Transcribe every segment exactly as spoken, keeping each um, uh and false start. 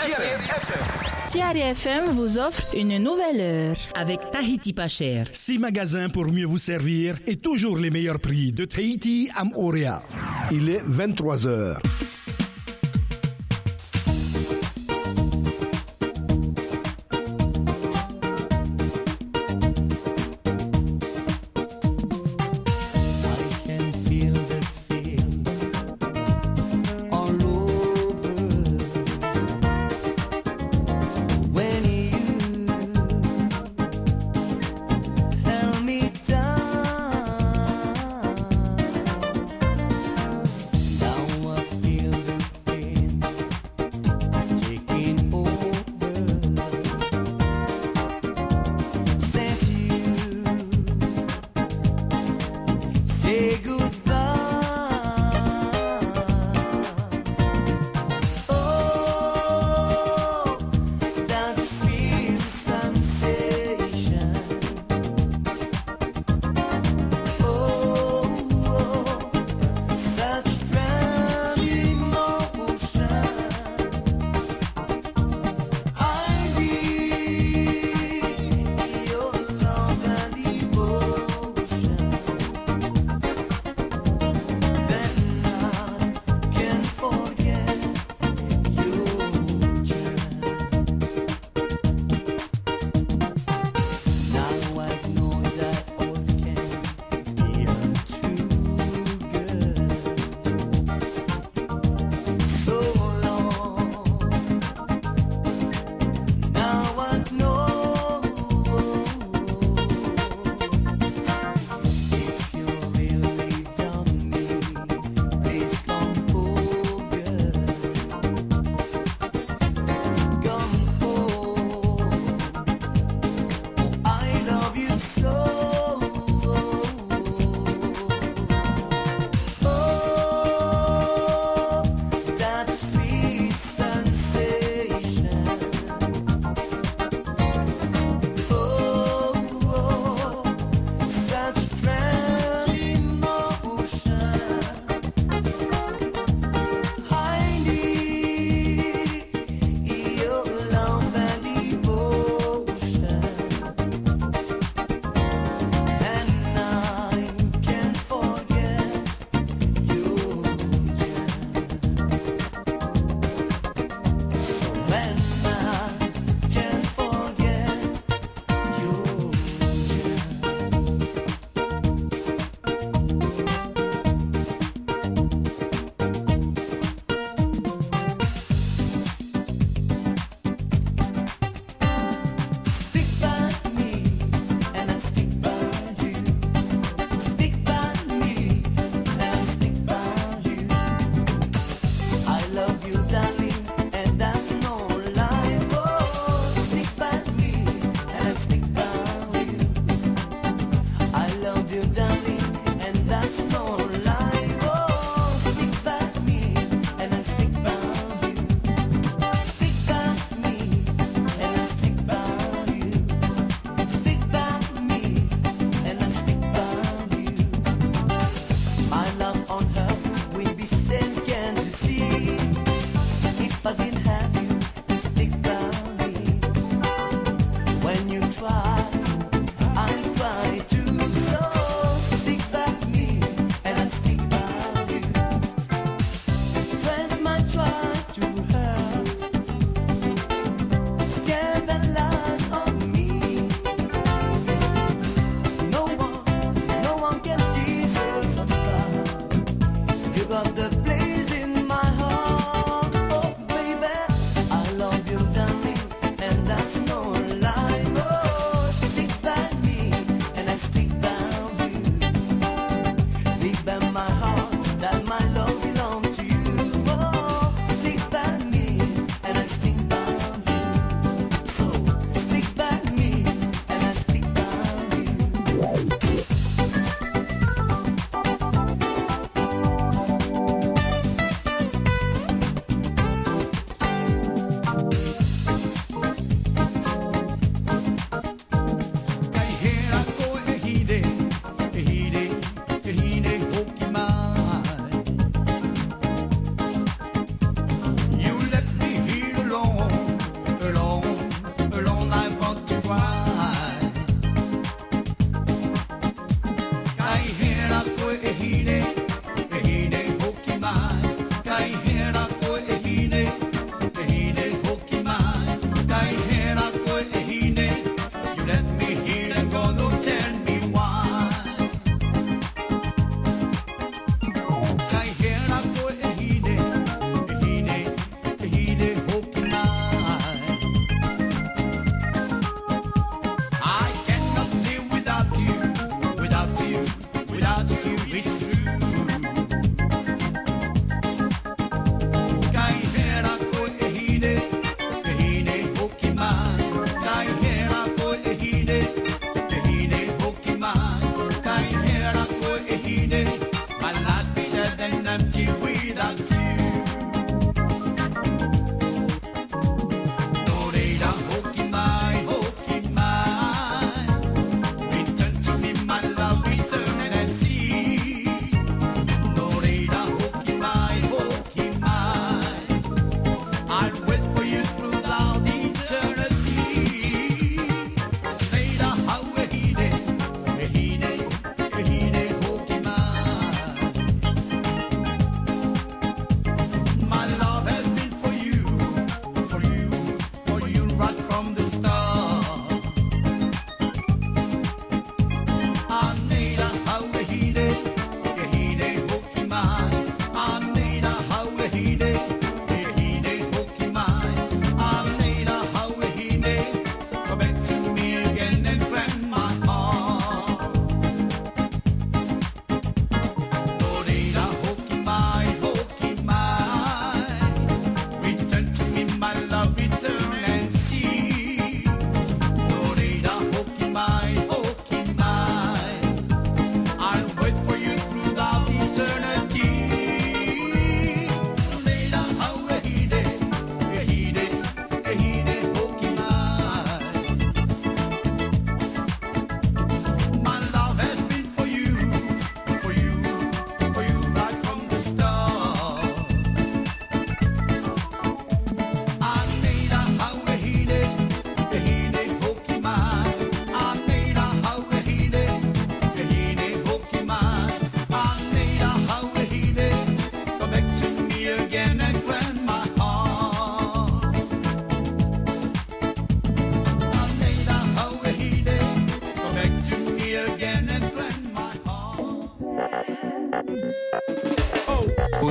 Tiari F M vous offre une nouvelle heure. Avec Tahiti pas cher. Six magasins pour mieux vous servir et toujours les meilleurs prix de Tahiti à Moorea. Il est vingt-trois heures. Love you, darling, and that's no lie.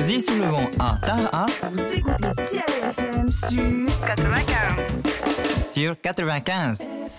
Posé sur le vent à Taha. Vous écoutez Thierry F M sur quatre-vingt-quinze. Sur quatre-vingt-quinze.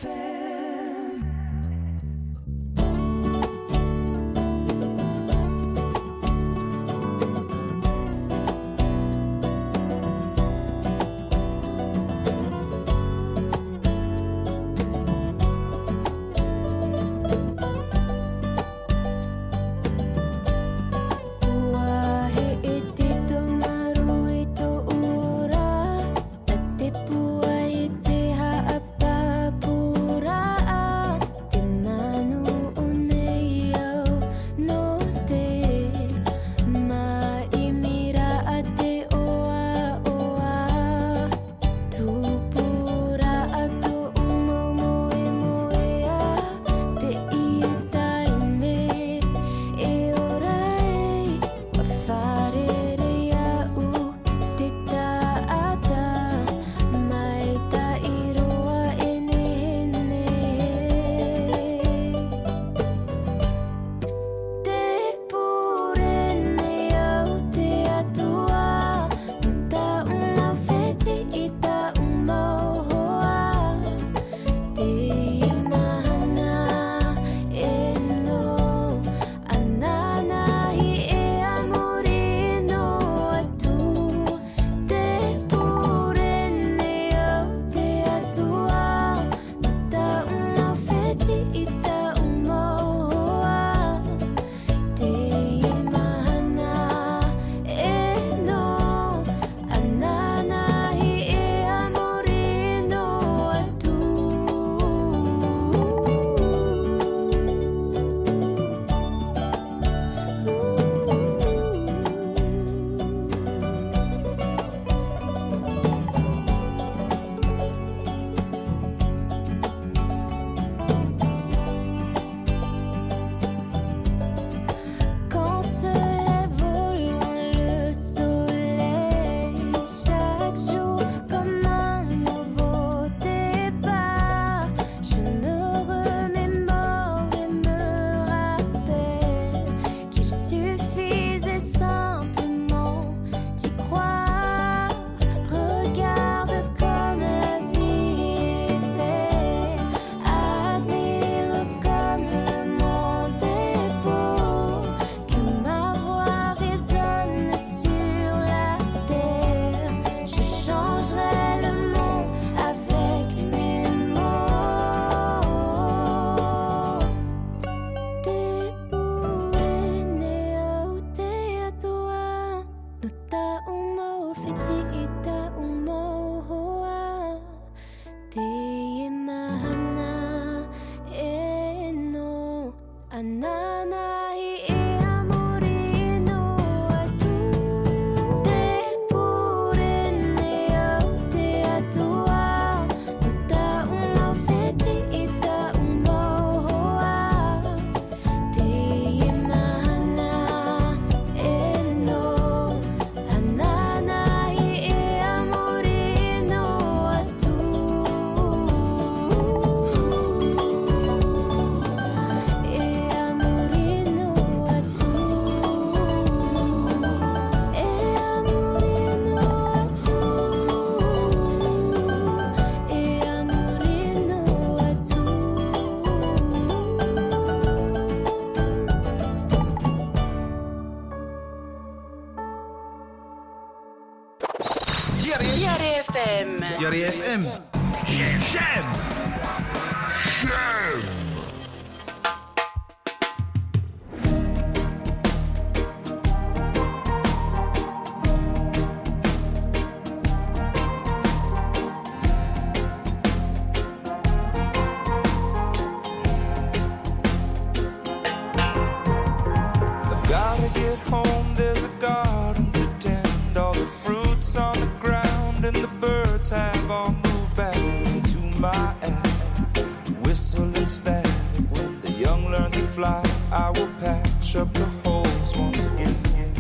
Thierry F M. J'aime. J'aime. I've gotta get home, there's a garden to tend, all the fruits on the ground and the birds have all moved back into my end. Whistle instead, when the young learn to fly, I will patch up the holes once again.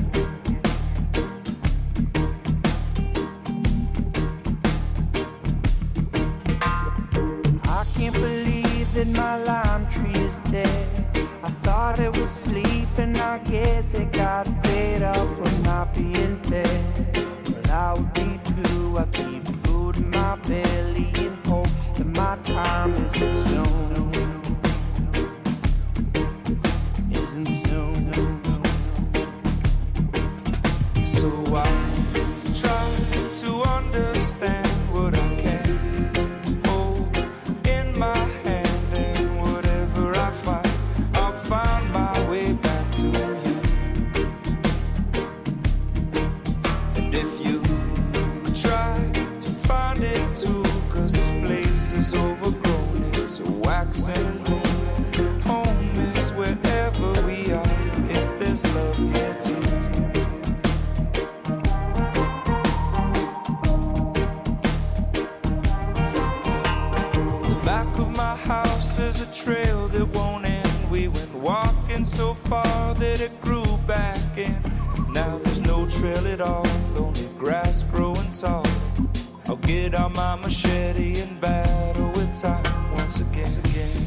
I can't believe that my lime tree is dead. I thought it was sleeping, I guess it got paid up when I happy and fed. Well, I would be too. I keep food in my belly and hope that my time isn't soon. Isn't soon. So I try to understand what I can hold in my hand, and whatever I find, I'll find my way back to you. And if you try to find it too, 'cause this place is overgrown, it's a wax and moon. Home is wherever we are, if there's love here too. Back of my house is a trail that won't end. We went walking so far that it grew back in. Now there's no trail at all, only grass growing tall. I'll get out my machete and battle with time once again.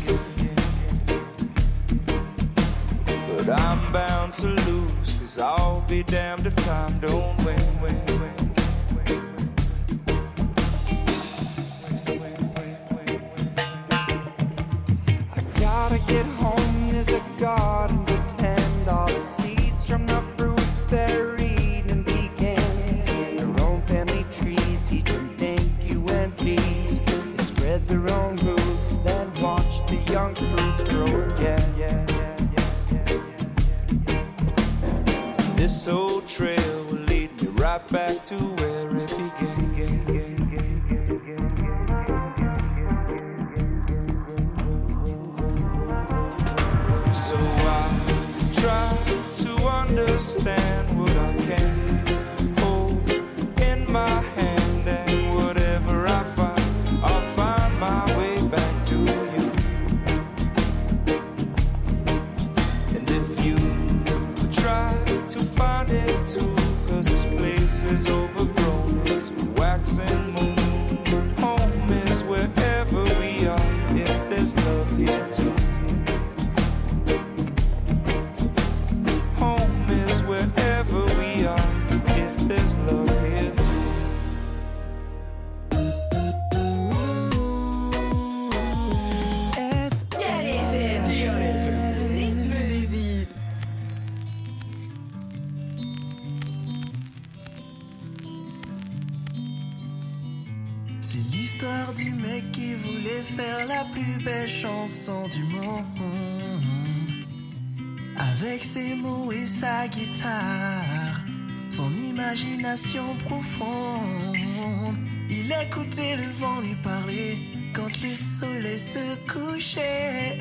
But I'm bound to lose, 'cause I'll be damned if time don't win. win, win. Gotta get home, there's a garden to tend. All the seeds from the fruits buried and began. Their own family trees teach them thank you and please. They spread their own roots, then watch the young fruits grow again. This old trail will lead me right back to where it began. So I try to understand what I can hold in my hand, and whatever I find, I'll find my way back to you. And if you try to find it too, 'cause this place is overgrown, it's wax and moon. Home is wherever we are, if there's love here too. Wherever we are, if there's love here too. F C'est l'histoire du mec qui voulait faire la plus belle chanson du monde. Avec ses mots et sa guitare, son imagination profonde, il écoutait le vent lui parler quand le soleil se couchait.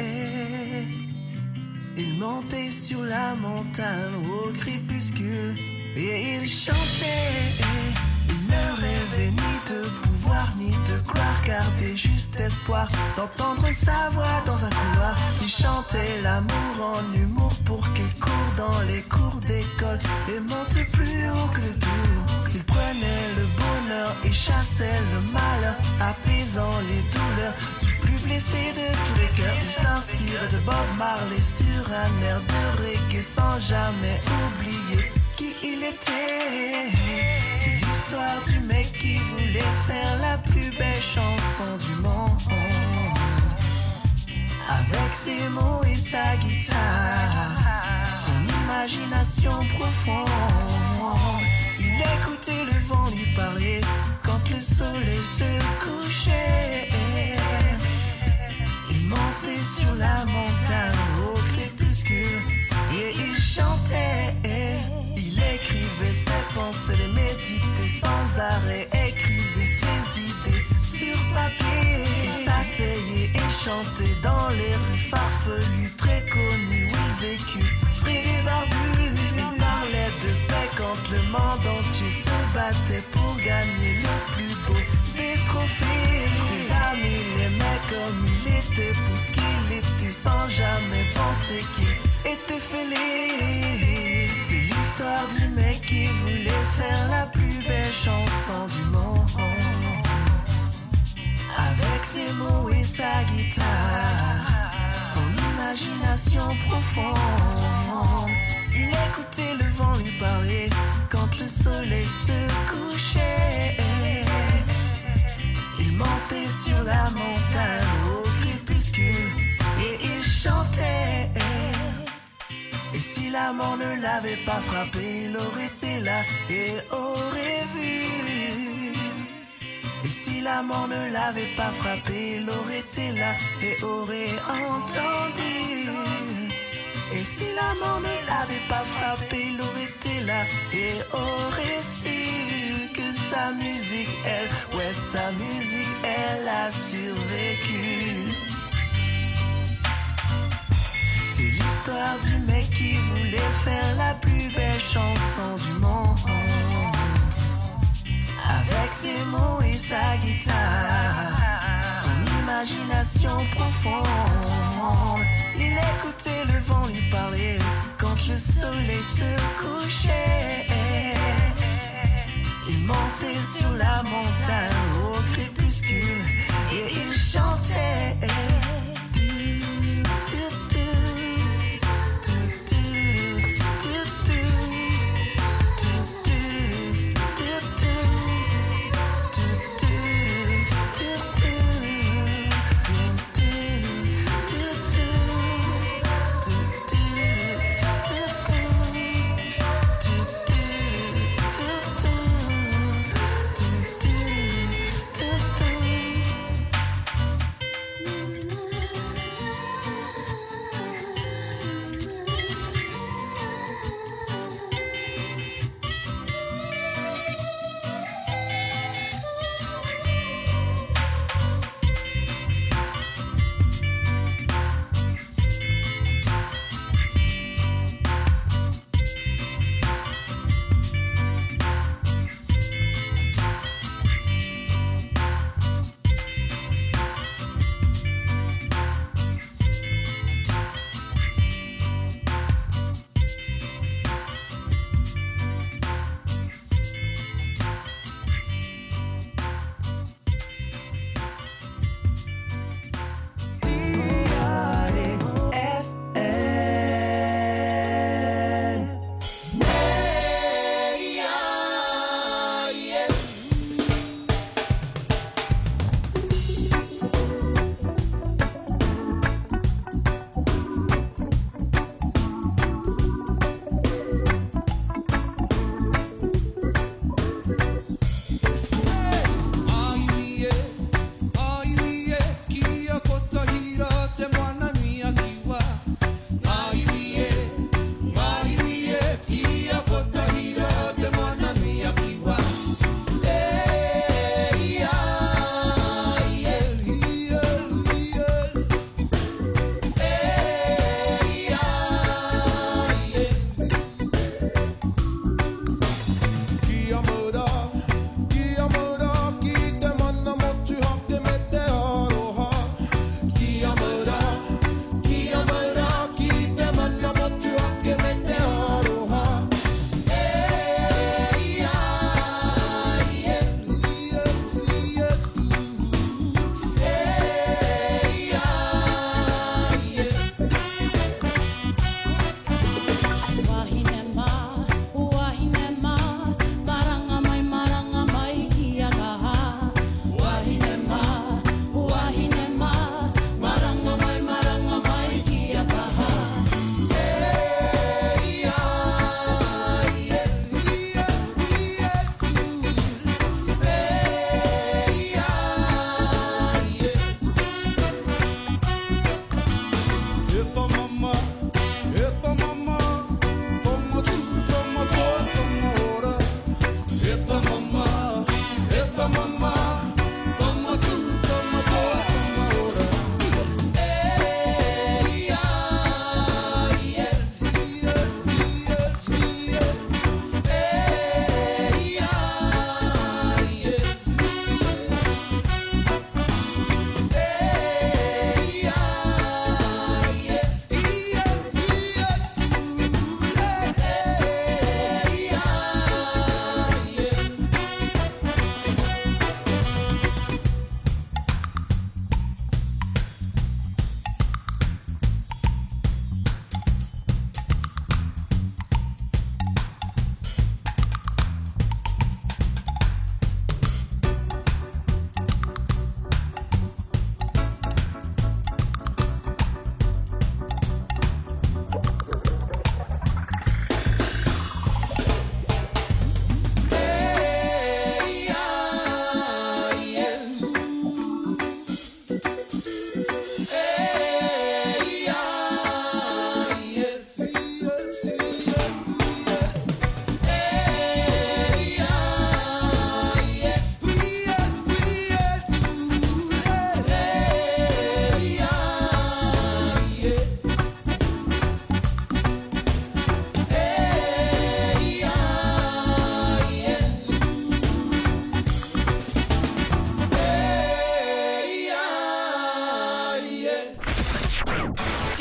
Il montait sur la montagne au crépuscule et il chantait. Il ne rêvait ni de pouvoir ni de gloire, gardait juste espoir d'entendre sa voix dans un couloir. Il chantait l'amour en humour pour qu'il court dans les cours d'école et monte plus haut que le tour. Il prenait le bonheur et chassait le malheur, apaisant les douleurs du plus blessé de tous les cœurs. Il s'inspirait de Bob Marley sur un air de reggae sans jamais oublier qui il était. C'est l'histoire du mec qui voulait faire la plus belle chanson du monde. Avec ses mots et sa guitare, son imagination profonde, il écoutait le vent lui parler quand le soleil se couchait. Il montait sur la montagne au crépuscule et il chantait. Il écrivait ses pensées, les méditait sans arrêt, écrivait ses idées sur papier. Il s'asseyait et chantait dans les rues farfelues, très connues où il vécut, près des barbus. Il parlait de paix quand le monde entier se battait pour gagner le plus beau des trophées. Ses amis l'aimaient comme il était pour ce qu'il était, sans jamais penser qu'il était fêlé. C'est l'histoire du mec qui voulait faire la plus belle chanson du monde. Avec ses mots et sa guitare, son imagination profonde, il écoutait le vent lui parler quand le soleil se couchait. Il montait sur la montagne au crépuscule et il chantait. Et si la mort ne l'avait pas frappé, il aurait été là et aurait vu. Et si la mort ne l'avait pas frappé, il aurait été là et aurait entendu. Et si la mort ne l'avait pas frappé, il aurait été là et aurait su que sa musique, elle, ouais, sa musique, elle a survécu. C'est l'histoire du mec qui voulait faire la plus belle chanson du monde. Avec ses mots et sa guitare, son imagination profonde. Il écoutait le vent lui parler quand le soleil se couchait. Il montait sur la montagne au crépuscule et il chantait.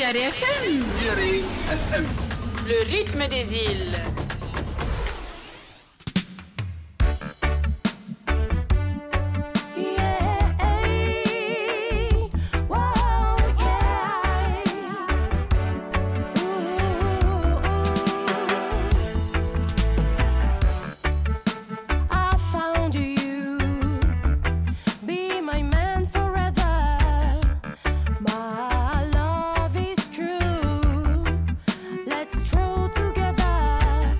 Diarry F M. Diarry F M. Le rythme des îles. Let's stroll together.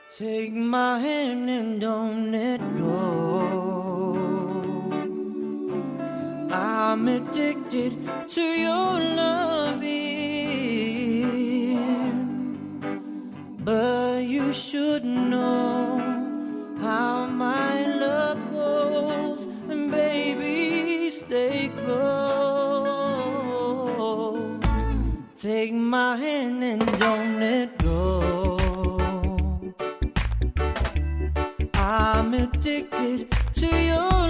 Take my hand and don't let go. I'm addicted to your loving, but you should know how my love goes, and baby, stay close. Take my hand and don't let go. I'm addicted to your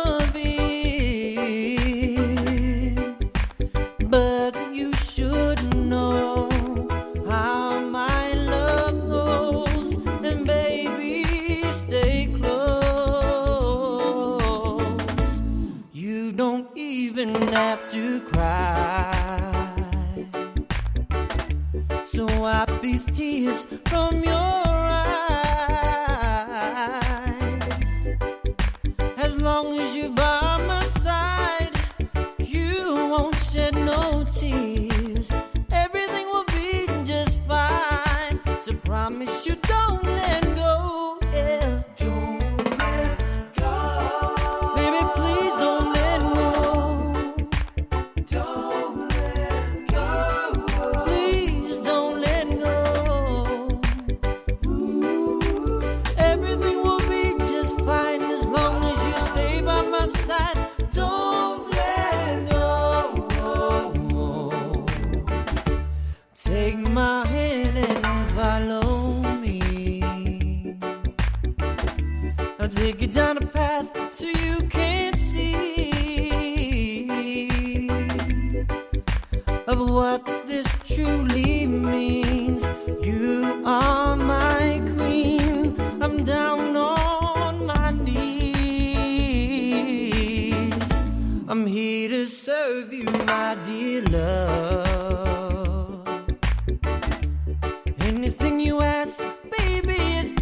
loving, but you should know how my love goes, and baby, stay close. You don't even have to cry, so wipe these tears from your as long as you're by my side, you won't shed no tears. Everything will be just fine. So promise you don't let go. Yeah. Don't let go. Baby, please don't let go. Don't let go. Please don't let go. Ooh. Everything will be just fine as long as you stay by my side. Don't let go. Take my hand and follow me. I'll take you down a path so you can't see of what this truly means. You are my queen. I'm down on my knees. I'm here to serve you, my dear love. Anything you ask, baby, is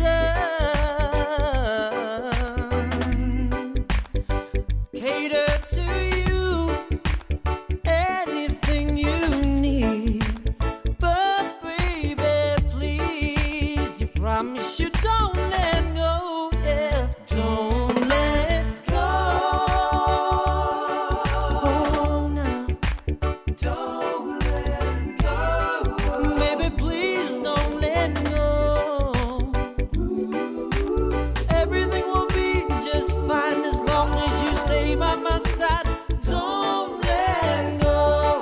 done. Cater to you, anything you need. But baby, please, you promise you don't let go. Yeah, don't let go. Oh, no. Don't let go. Baby, please don't let go. Everything will be just fine as long as you stay by my side. Don't let go.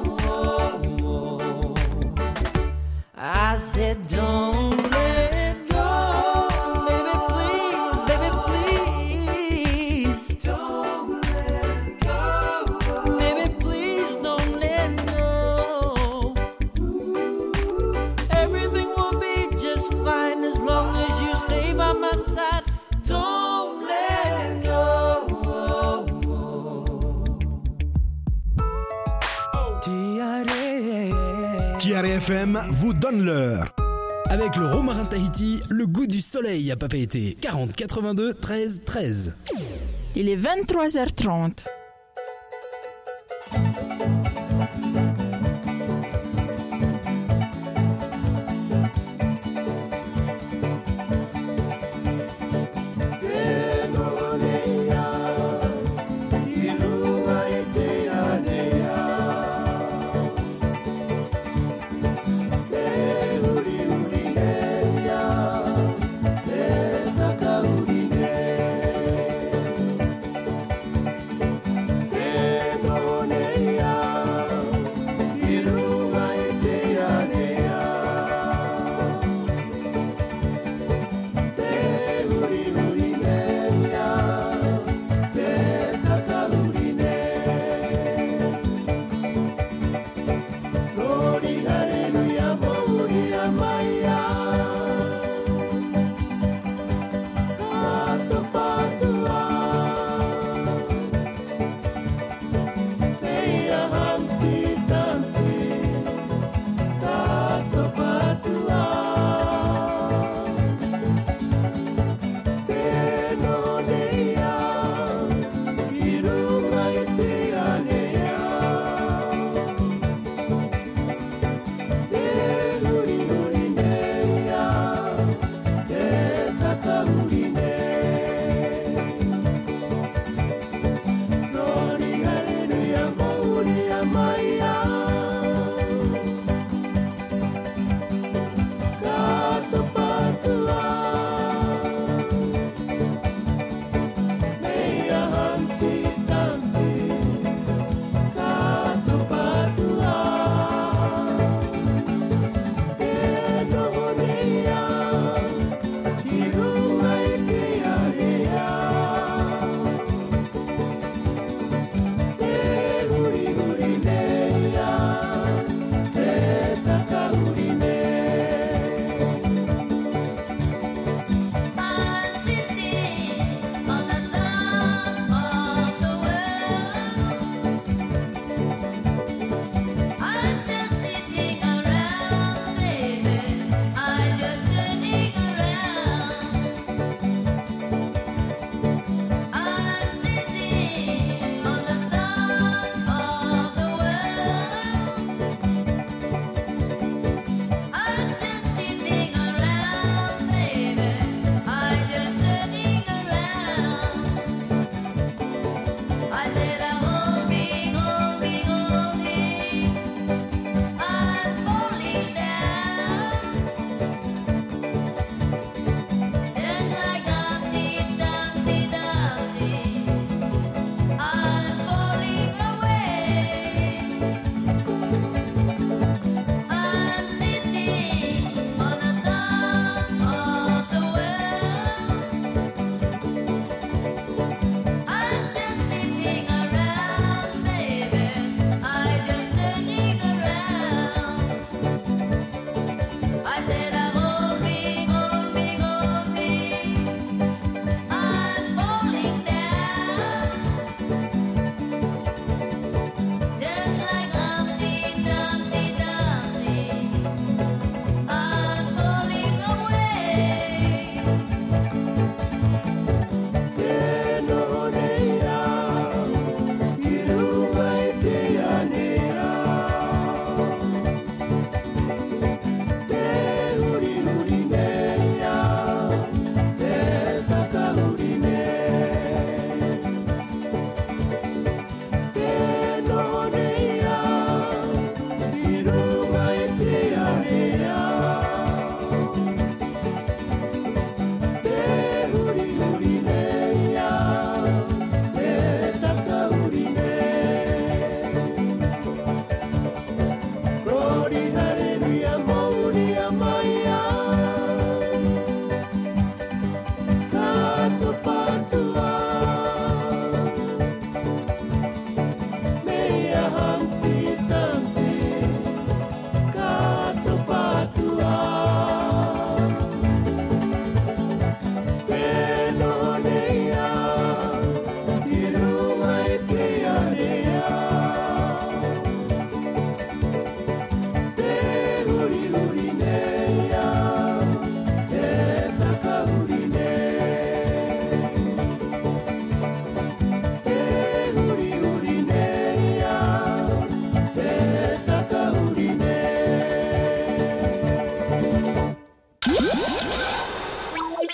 I said don't let go. Baby, please, baby, please. Don't let go. Baby, please don't let go. Everything will be just fine as long as you stay by my side. Don't let go. T R F M vous donne l'heure. Avec le Romarin Tahiti, le goût du soleil à Papeete. quarante quatre-vingt-deux treize treize. Il est vingt-trois heures trente. Yeah.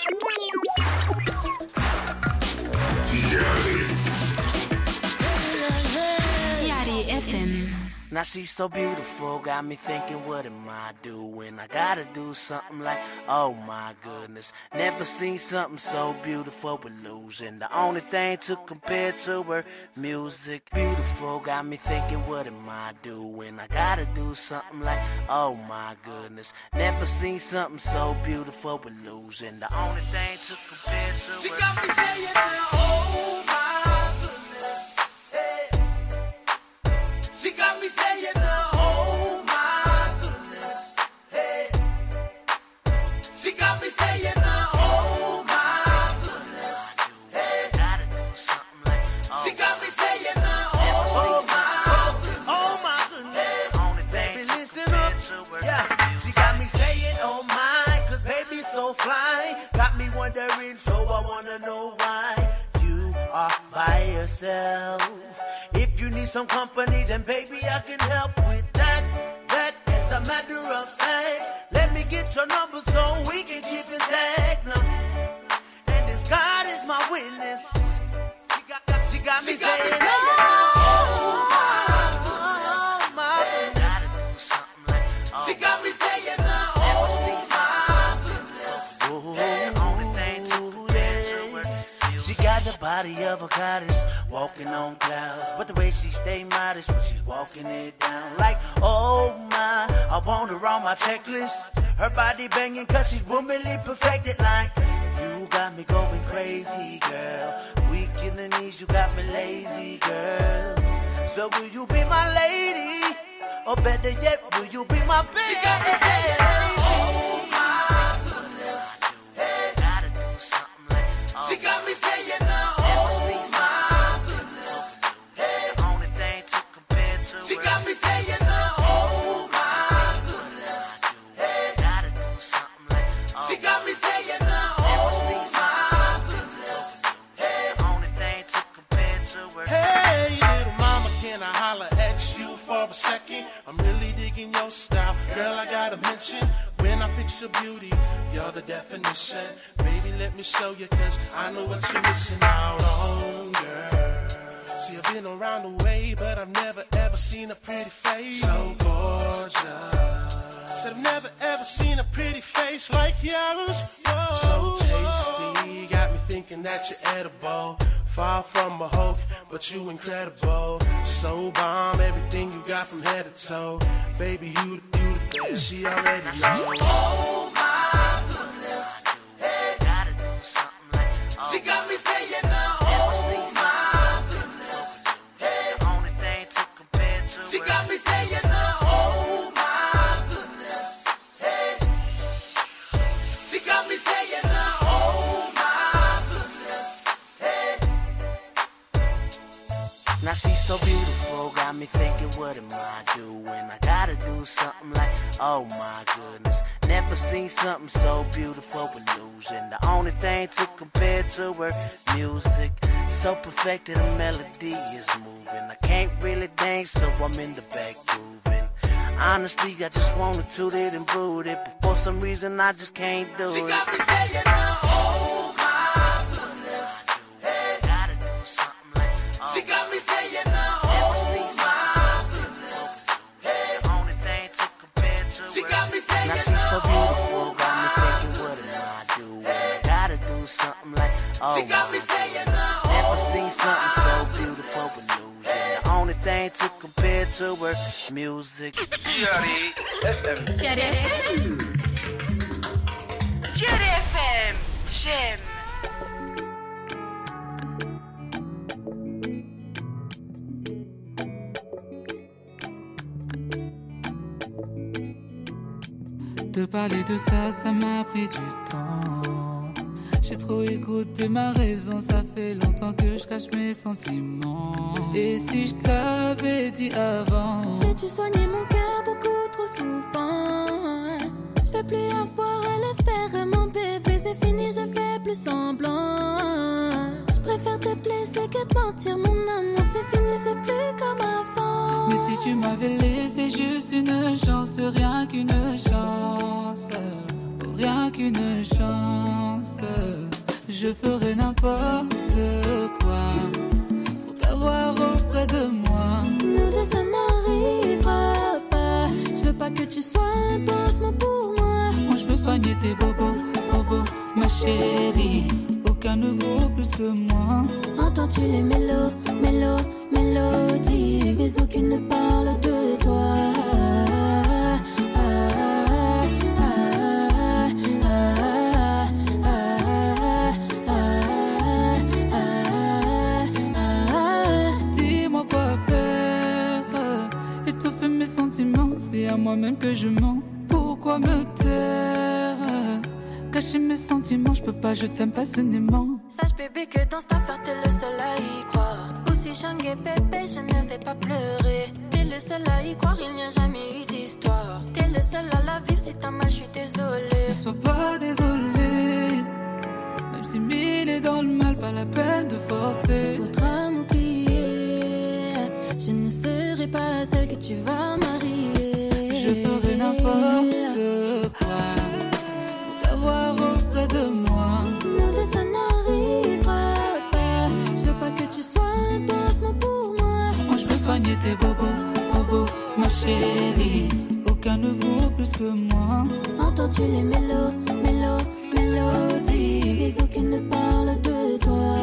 Tiare F M. Now she's so beautiful, got me thinking, what am I doing? I gotta do something like, oh my goodness. Never seen something so beautiful with losing. The only thing to compare to her, music. Beautiful, got me thinking, what am I doing? I gotta do something like, oh my goodness. Never seen something so beautiful with losing. The only thing to compare to her. She got me saying, oh my goodness. Hey. She got me saying, oh my goodness, hey. She got me saying, oh my goodness, hey. Gotta do something like, oh. She got me saying, oh my goodness, oh my goodness. Only thing to compare to her. Yeah. She got me saying, oh my, cause baby's so fly. Got me wondering, so I wanna know why you are by yourself. If you need some company, then baby, I can help with that. That is a matter of fact. Let me get your number so we can keep in touch now. And this God is my witness. She got, she got me she got saying, me oh, oh, my, my goodness. Gotta do something like, oh. She got me saying, oh, my goodness. Oh, the only thing to compare to her. She got the body of a goddess, walking on clouds, but the way she stay modest when she's walking it down. Like, oh my, I want her on my checklist. Her body banging cause she's womanly perfected. Like, you got me going crazy, girl. Weak in the knees, you got me lazy, girl. So will you be my lady? Or better yet, will you be my baby? She got me saying, oh my goodness, hey. Gotta do something like, oh. She got me saying, oh. She got me saying, oh my goodness, hey. Gotta do something like, oh. She got me saying, oh my goodness, hey. The only thing to compare to her. Hey, little mama, can I holler at you for a second? I'm really digging your style, girl. I gotta mention, when I picture beauty, you're the definition. Baby, let me show you, cause I know what you're missing out on, girl. See, I've been around the way, but I've never ever seen a pretty face so gorgeous. Said I've never ever seen a pretty face like yours. Whoa. So tasty, got me thinking that you're edible. Far from a hope, but you incredible. So bomb, everything you got from head to toe. Baby, you the, you the best, she already knows. Oh my goodness, hey. Gotta do something like, oh. She got me saying, oh my goodness, hey. The only thing to compare to her. She got me saying, oh my goodness, hey. She got me saying, oh my goodness, hey. Now she's so beautiful, got me thinking, what am I doing? I gotta do something like, oh my goodness. Never seen something so beautiful with losing. The only thing to compare to her, music. So perfected, the melody is moving. I can't really dance, so I'm in the back grooving. Honestly, I just wanna toot it and boot it, but for some reason I just can't do it. She got me saying, oh my goodness, hey. Gotta do something like, oh. She got me saying, oh my goodness, hey. The only thing to compare to her. She got me saying, now she's so beautiful, got me thinking, what am I doing? I gotta do something like, oh. She got me saying, oh. Never seen something so beautiful but losing. The only thing to compare to her, music. Tiare F M. Tiare F M. Tiare F M. J'aime. De parler de ça, ça m'a pris du temps. J'ai trop écouté ma raison, ça fait longtemps que je cache mes sentiments. Et si je t'avais dit avant, j'ai dû soigner mon cœur beaucoup trop souvent. Je fais plus avoir à le faire, mon bébé, c'est fini, je fais plus semblant. Je préfère te blesser que te mentir, mon amour, c'est fini, c'est plus comme avant. Mais si tu m'avais laissé juste une chance, rien qu'une chance, rien qu'une chance. Je ferai n'importe quoi pour t'avoir auprès de moi. Nous deux ça n'arrivera pas. Je veux pas que tu sois un pansement pour moi. Moi je peux soigner tes bobos, bobos, ma chérie. Aucun ne vaut plus que moi. Entends-tu les mélos, mélos, mélodies, mais aucune ne parle de toi. Dis-moi quoi faire, étouffer mes sentiments. C'est à moi-même que je mens. Pourquoi me taire? Cacher mes sentiments, je peux pas, je t'aime passionnément. Sache bébé que dans cette affaire t'es le seul à y croire. Aussi Shanghai bébé, je ne vais pas pleurer. T'es le seul à y croire, il n'y a jamais eu d'histoire. T'es le seul à la vivre, si t'as mal, je suis désolée. Ne sois pas désolé, même si mille est dans le mal, pas la peine de forcer. Il faudra m'oublier, je ne serai pas celle que tu vas marier. Je ferai n'importe quoi pour t'avoir auprès de moi. Nous deux ça n'arrivera pas. Je veux pas que tu sois un pansement pour moi. Moi je peux soigner tes bobos, bobos, ma chérie. Aucun ne vaut plus que moi. Entends-tu les mélos, mélos, mélodies, mais aucune ne parle de toi.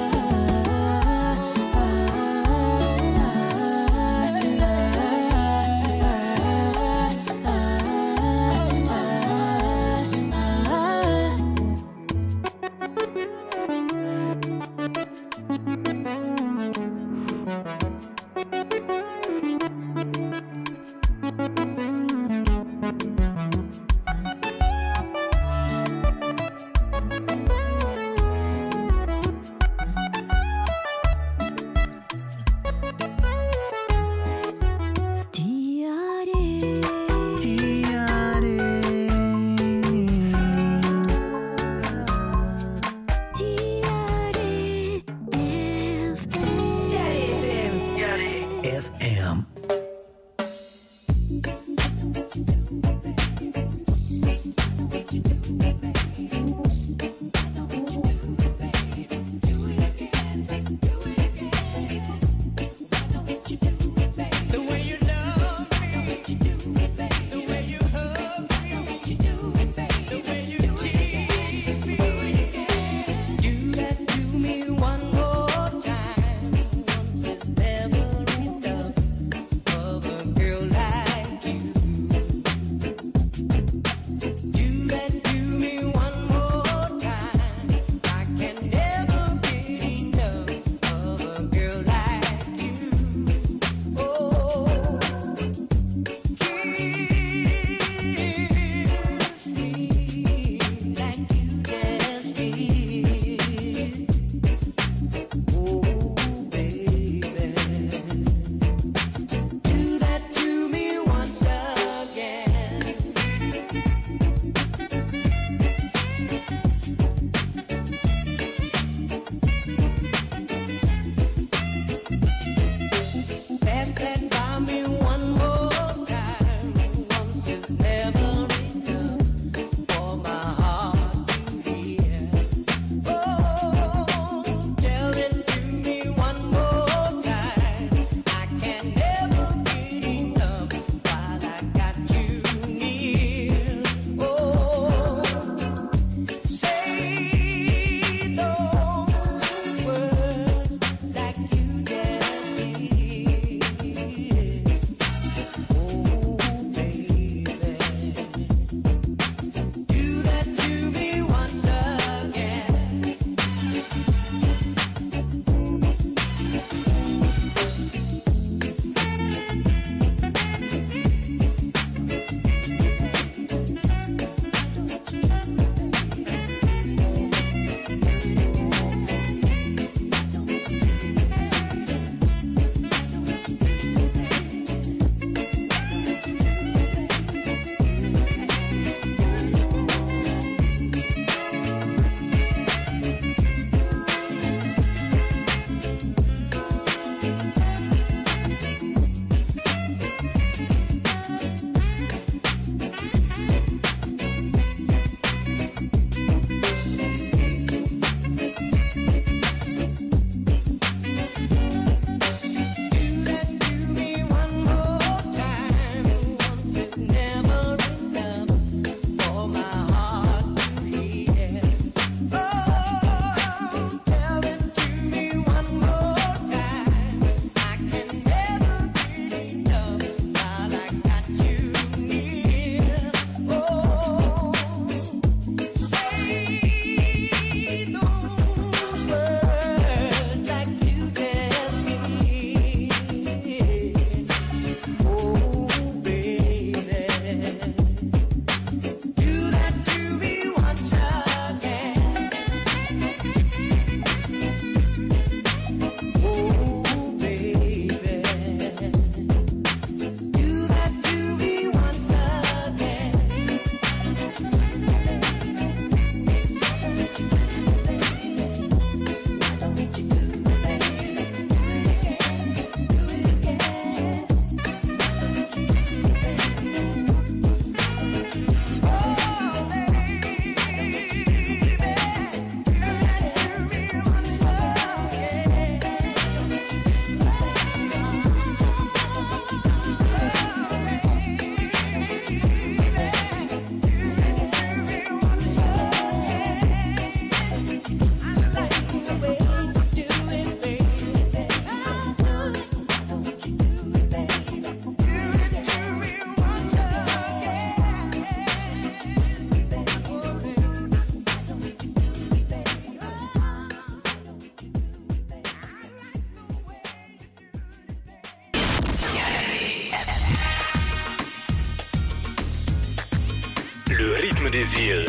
des îles.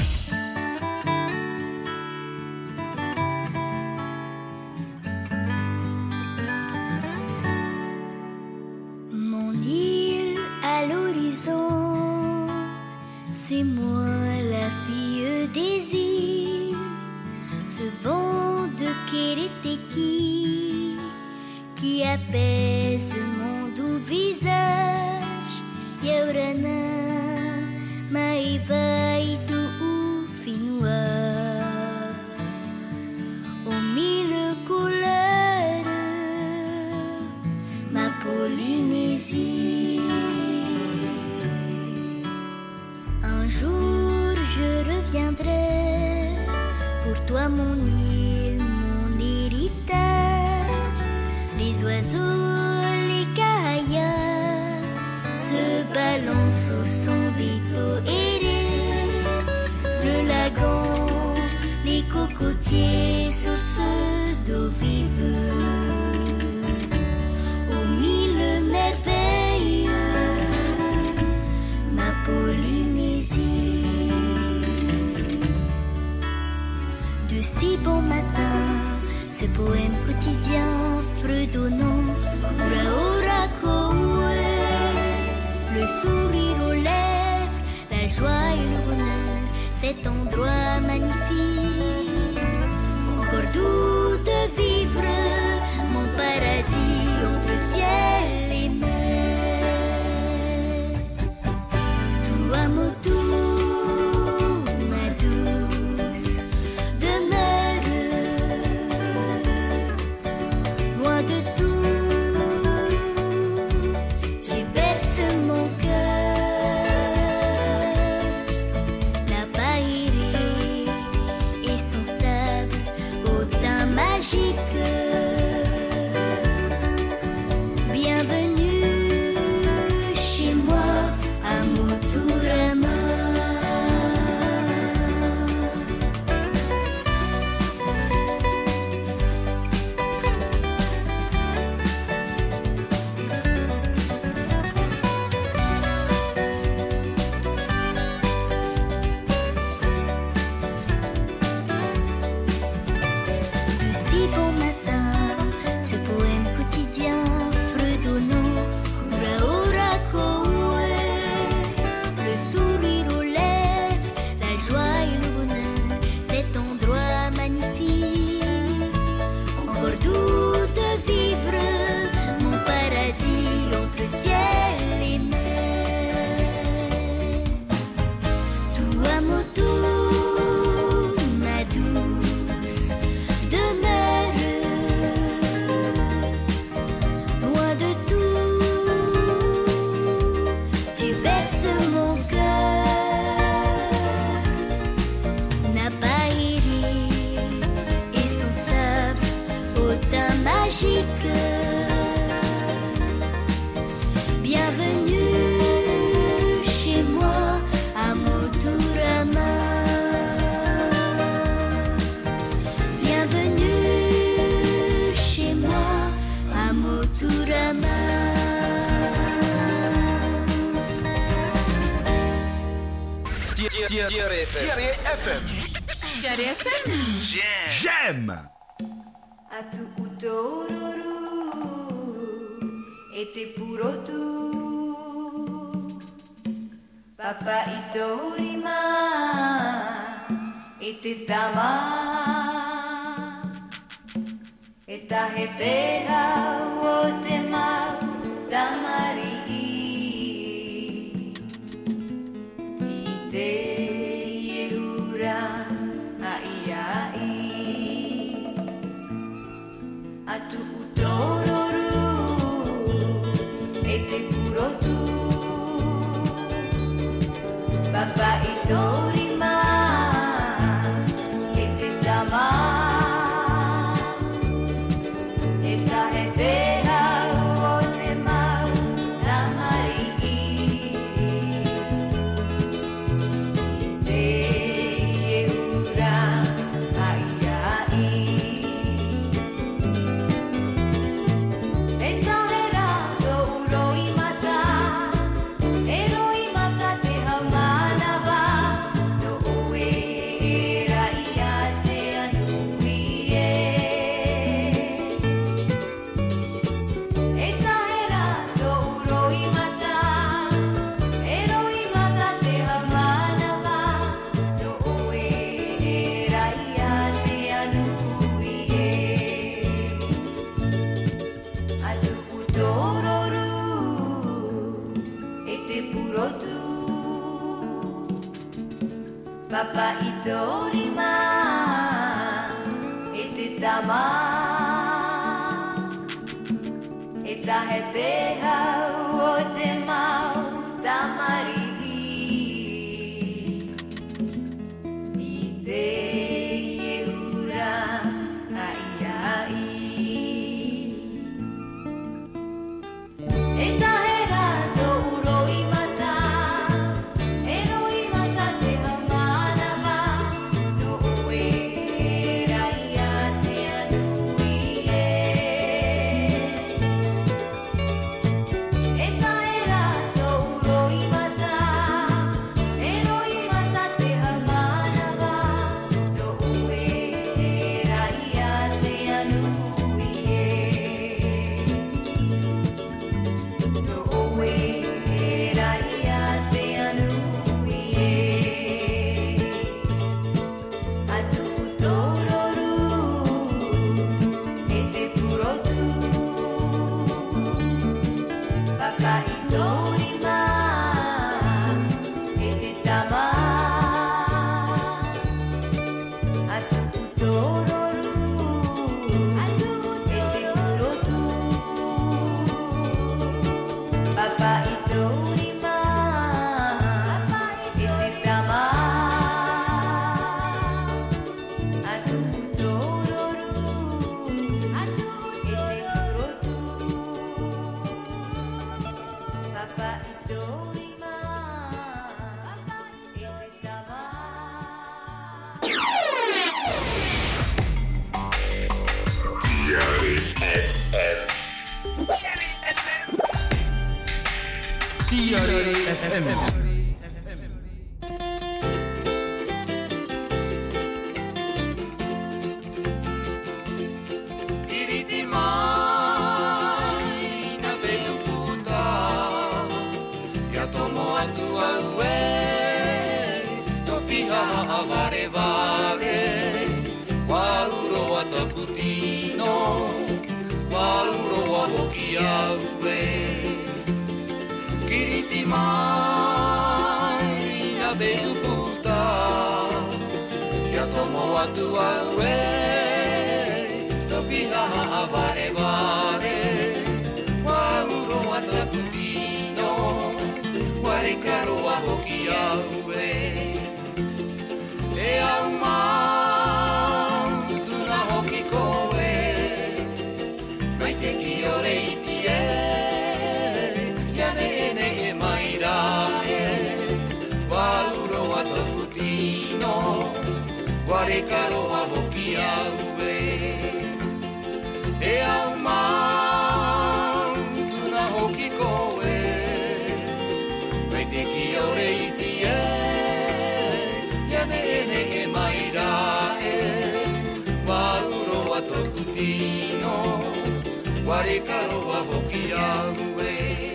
Mon île à l'horizon, c'est moi la fille des îles. Ce vent de Kérétéki qui apaise mon doux visage. Yaurana maïvaï tout finua. Aux mille couleurs, ma Polynésie. Un jour je reviendrai pour toi mon île, mon héritage. Les oiseaux, les caillards se balancent au son des tohérés. Le lagon, les cocotiers, source d'eau vive. Aux mille merveilles, ma Polynésie. De si bons matins, ce poème quotidien fredonnant, ora ora koe, le sourire aux lèvres, la joie et le bonheur, cet endroit magnifique. Encore doux de vivre mon paradis entre ciel et mer. Tout amour doux, ma douce demeure, loin de tout, tu berces mon cœur. La Bahirée et son sable au teint magique. Bienvenue chez moi à Muturama. De si bons matins, ce poème quotidien fredonnant, ora ora koe, le sourire aux lèvres, la joie et le bonheur, cet endroit magnifique. Encore doux de vivre mon paradis entre ciel et mer. Tout amour doux, ma douce demeure, loin de tout, tu berces mon cœur. Napairi et son sable au teint magique. Bienvenue chez moi à Muturama. Bienvenue chez moi à Muturama. Thierry F M. Thierry F M. J'aime. Atu utoruru ete purotu Papa itorima ete tama Eta hetera uotema tamari Ite yeura aiai Atu utoruru ete purotu Papa itorima ete tama Eta hetera uotema tama e tahe te hau o te mau tamariki i te ie ura ai ai e tahe rato uro i mata e no i mata te hangana wa no ue rai a te anui e e tahe rato uro i mata e no i mata te hangana wa no ue rai a te anui e no ue rai a te anui e atu tororu e te purotu papa i torima e te tama atu tororu atu e te purotu papa i torima e te tama atu tororu atu e te purotu papa i torima e te tama Thierry F M. Thierry F M. Iriti mai na te uputa Kia tomo atu au e Topiha avare vare Wauro a taputino Wauro a hoki au e Kiriti mai na te uputa Kia tomo atu au e Topiha avare vare Wauro a taputino Ware karo a hoki au e E au mau tuna hoki koe Mai te ki o reiti e Iane ene e mai ra e Wauro a taputino Ware karo a hoki au e E au mau tuna hoki koe Mai te ki o reiti e Iane ene e mai ra e Wauro a taputino Ware karo a hoki au e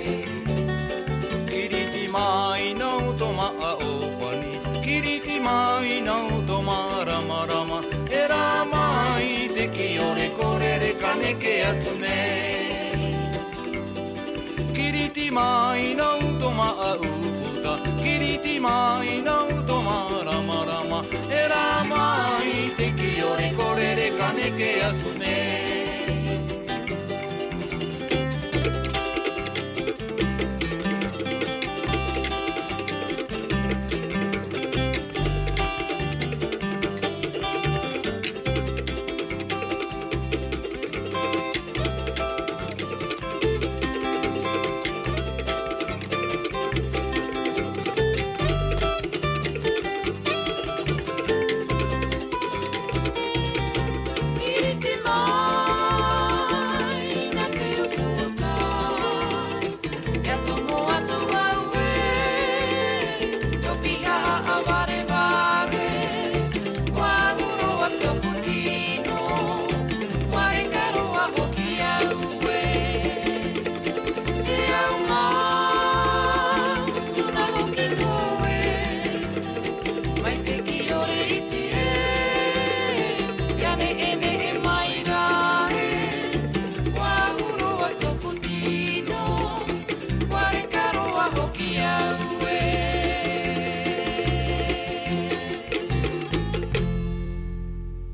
Kiriti mai nau toma a opani Kiriti mai nau toma rama rama E rā mai te ki ore kore re kane ke atu nei Kiriti mai nau toma a uputa Kiriti mai nau toma rama rama E rā mai te ki ore kore re kane ke atu nei